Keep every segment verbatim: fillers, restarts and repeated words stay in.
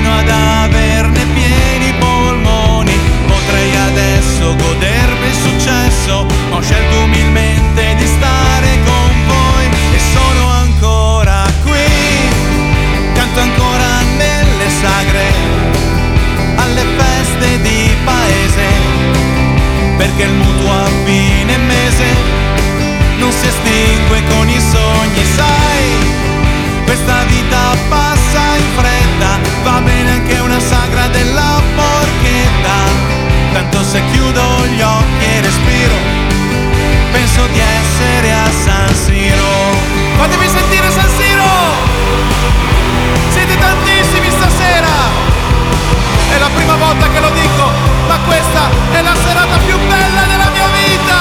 fino ad averne pieni i polmoni. Potrei adesso godermi il successo, ma ho scelto umilmente di stare con voi e sono ancora qui. Canto ancora nelle sagre, alle feste di paese, perché il mutuo a fine mese non si estingue con i sogni, sai. Questa vita passa in fretta, va bene anche una sagra della porchetta. Tanto se chiudo gli occhi e respiro, penso di essere a San Siro. Fatemi sentire San Siro! Siete tantissimi stasera! È la prima volta che lo dico, ma questa è la serata più bella della mia vita!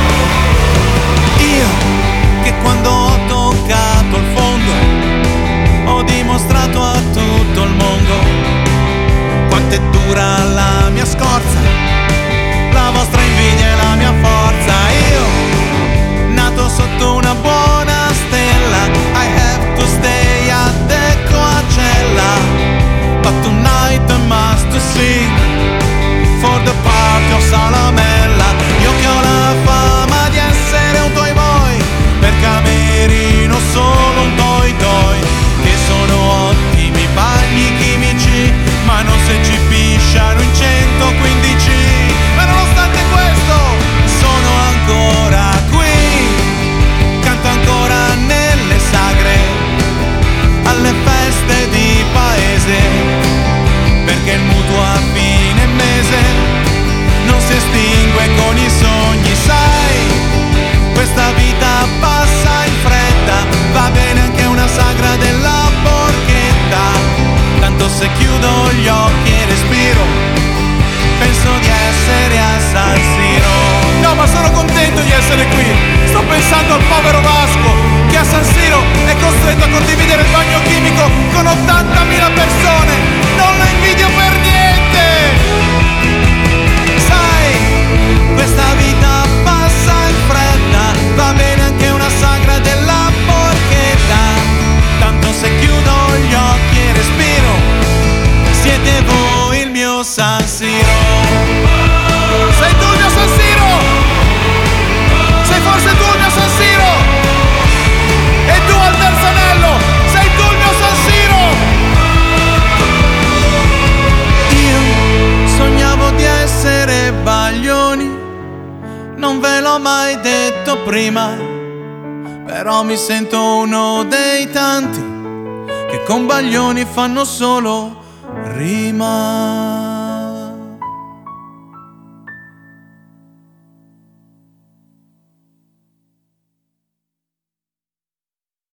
Io, che quando ho toccato il fondo, ho dimostrato a tutto il mondo quanto è dura la mia scorza, la vostra invidia è la mia forza. Io, nato sotto una buona stella, I have to stay at the Coachella, but tonight I must sing for the party of Salamella. Io che ho la fama di essere un toy boy, per Camerino solo un toy toy, che sono ottimi bagni chimici, ma non se ci pisciano in centoquindici. Ma nonostante questo sono ancora qui, canto ancora nelle sagre, alle feste di paese, perché il mutuo a fine mese non si estingue con i sogni, sai. Questa vita passa in fretta, va bene anche una sagra della porchetta. Tanto se chiudo gli occhi e respiro, penso di essere a San Siro. No, ma sono contento di essere qui. Sto pensando al povero Vasco, che a San Siro è costretto a condividere il bagno chimico con ottantamila persone. Non lo invidio per niente. Sai, questa vita passa in fretta, va bene anche una sagra della porchetta. Tanto se chiudo gli occhi e respiro, siete voi il mio San Siro. Sei tu il mio San Siro? Sei forse tu il mio San Siro? E tu al terzo anello, sei tu il mio San Siro? Io sognavo di essere Baglioni, non ve l'ho mai detto prima, però mi sento uno dei tanti che con Baglioni fanno solo rima.